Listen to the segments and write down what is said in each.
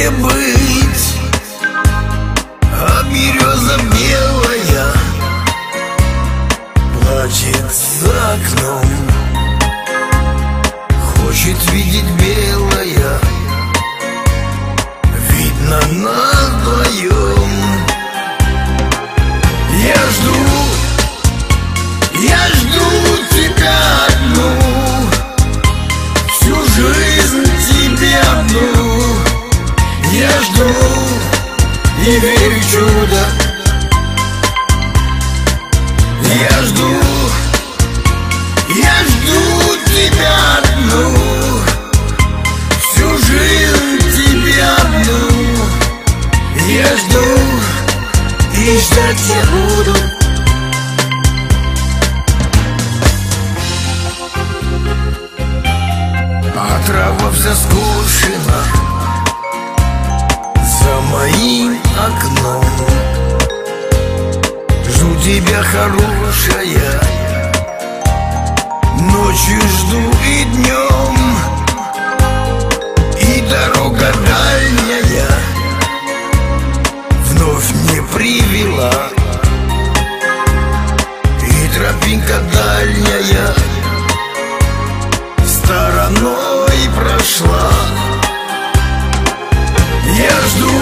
не быть, а береза белая плачет за окном. Хочет видеть белая, видно нас вдвоем. Я жду тебя одну, всю жизнь тебе одну. Я жду и верю в чудо. Я жду тебя одну, всю жизнь тебе одну. Я жду и ждать я буду. А трава вся скошена за моим окном. Жду тебя, хорошая, ночью жду и днем. И дорога дальняя вновь не привела, и тропинка дальняя стороной прошла. Я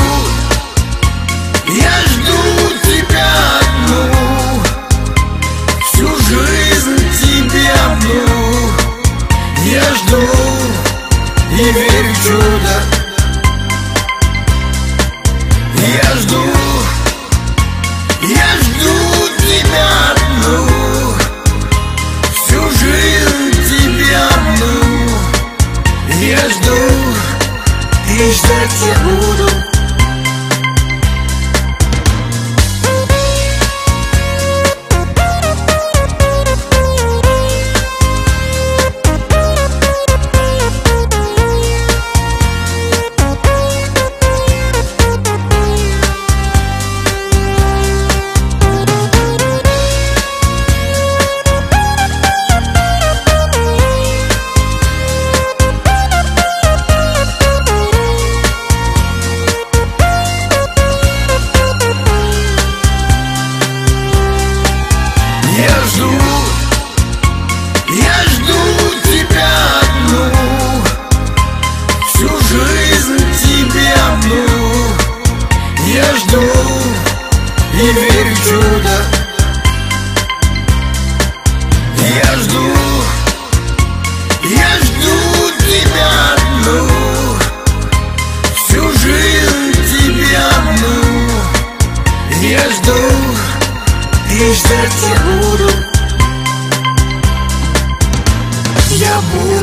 жду тебя одну, всю жизнь тебе одну. Я жду и верю в чудо. Я жду тебя одну, всю жизнь тебе одну. Я жду и ждать я буду. Я жду тебя одну, всю жизнь тебе одну. Я жду и верю в чудо. Я жду тебя одну, всю жизнь тебе одну. Я жду и ждать я буду. Я буду.